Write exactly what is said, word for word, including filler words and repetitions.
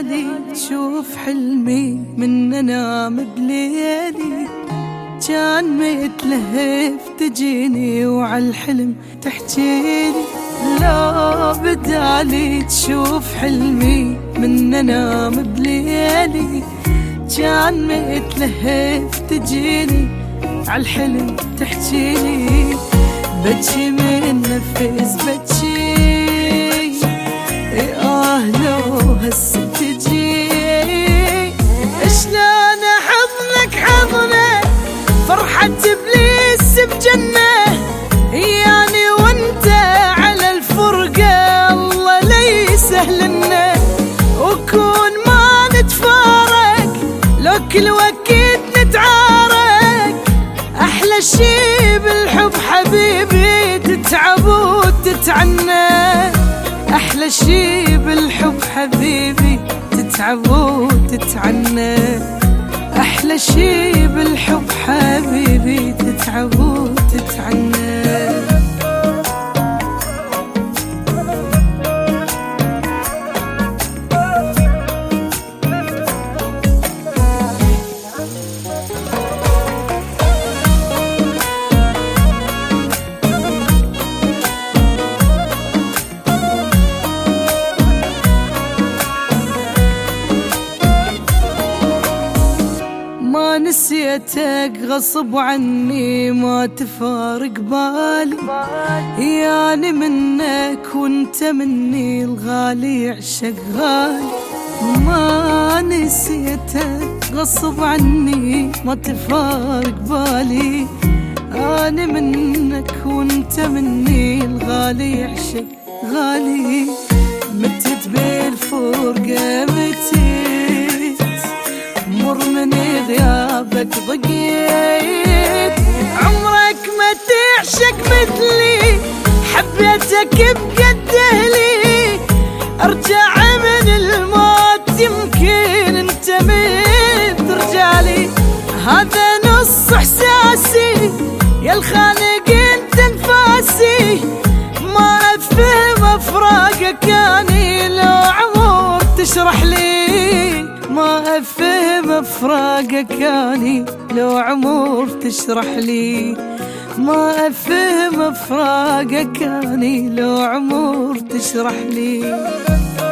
بدالي تشوف حلمي من انام بليالي، كان متلهف تجيني وعالحلم تحجيلي. لو بدالي تشوف حلمي من انام بليالي، كان متلهف تجيني عالحلم تحجيلي. بجي من نفس بجي آه لو هسه تجي، شلون حضنك حضنه فرحة إبليس بجنة، يعني وانت على الفرقة الله لا يسهلنا، وكون ما نتفارق لو كل وقت نتعارك. أحلى شي بالحب حبيبي تتعب وتتعنى، أحلى شي بالحب حبيبي تتعب وتتعنى، أحلى شي بالحب حبيبي تتعب وتتعنى. ما نسيتك غصب عني ما تفارق بالي، يعني منك وانت مني الغالي عشق غالي. ما نسيتك غصب عني ما تفارق بالي، أنا منك وانت مني الغالي عشق غالي. متت بالفرقة متت مر من غيابك ضقيت، عمرك ما تعشق مثلي حبيتك بقد اهلي. ارجع من الموت يمكن انت من رجالي، هذا نص احساسي يا الخالق انت انفاسي. ما افهم افراقك اني لو عمر تشرح لي، ما افهم افراقك اني لو عمر تشرح لي، ما افهم افراقك اني لو عمر تشرح لي.